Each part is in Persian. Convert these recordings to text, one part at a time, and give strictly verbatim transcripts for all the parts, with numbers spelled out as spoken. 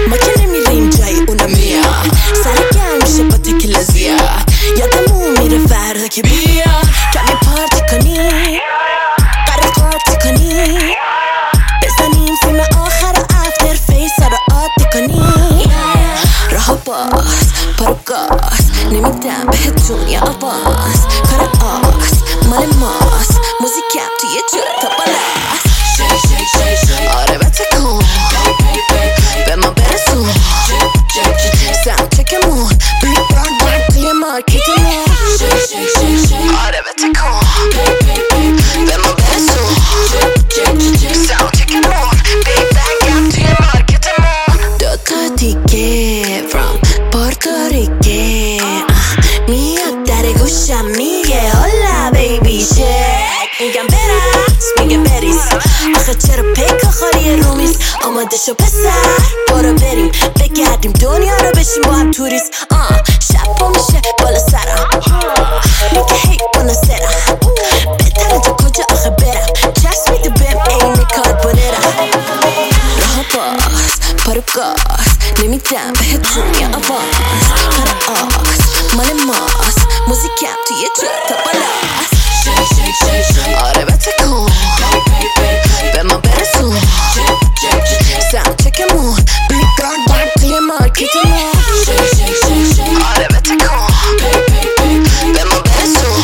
ما که نمیریم جای اونا میاد سرگرم میشه با تکیلا زیاد یادمون میره فردا که بیا کمی پارتی کنی قرار پارتی کنی بزنیم فیلم آخر و افتر فیس رو عادی کنی راه باز پارو گاز نمیدم بهت دنیا آواز کار آس مال ماست موزیکم توی جور تا بالاست آره بتکن به ما برسون ساوند چکمون بیگ بران برد توی مارکتمون آره بتکن به ما برسون ساوند چکمون بیگ بران توی مارکتمون دوتا دیگه from پورتوریکه میاد در گوشم میگه هولا بیبی چک میگم برس میگه بریز آخه چرا پیک آخاری رومیز آماده شو پسر برو بریم بگردیم دنیا رو بشیم با هم توریست آه شب با میشه بالا سرم میگه هی مناسرم بهتره تا کجا آخه برم چست میده بهم این کاربونرم راه باز پارو گاز نمیدم بهت دنیا آواز کار آس مال ماست موزیکم توی جور تا بالاست آره بتکن به ما برسون ساوند چکمون بیگ بران برد توی مارکتمون آره بتکن به ما برسون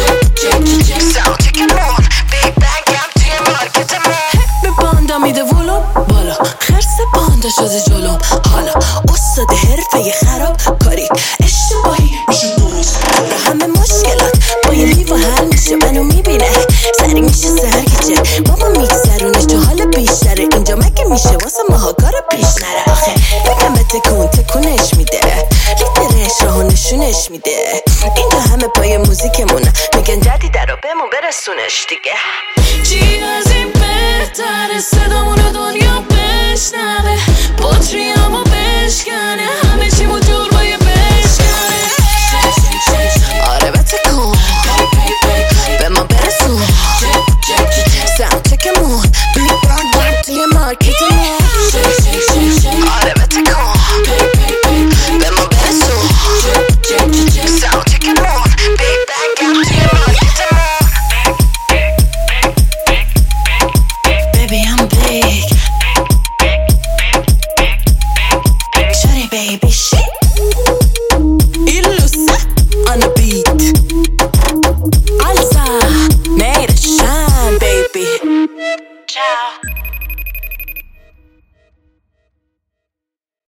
ساوند چکمون بیگ بران توی مارکتمون به باندا میده ولوم بالا خرس باندا شده جلوم حالا استاد حرفه خراب کاری اشتباهی میشه درست و همه مشکلات با یه لیوان حل میشه منو میبینه سری میشه سرگیجه بابا میگذرونه تو حال بیشتره اینجا مگه میشه واسه ماها کارو پیش نره آخه بگم به تکون تکونش میده لیدرش راهو نشونش میده اینجا همه پای موزیکمونه میگن جدیده رو بهمون برسونش دیگه چی از این بهتره صدامونو دنیا بشنوه بطریامو بشکنه همه چی مجور باید بشکنه آره بتکن به ما برسون ساوند چکمون بیگ بران برد توی مارکتمون آره بتکن به ما برسون ساوند چکمون بیگ بران توی مارکتمون Baby I'm big Shorty baby shit Ilusa on the beat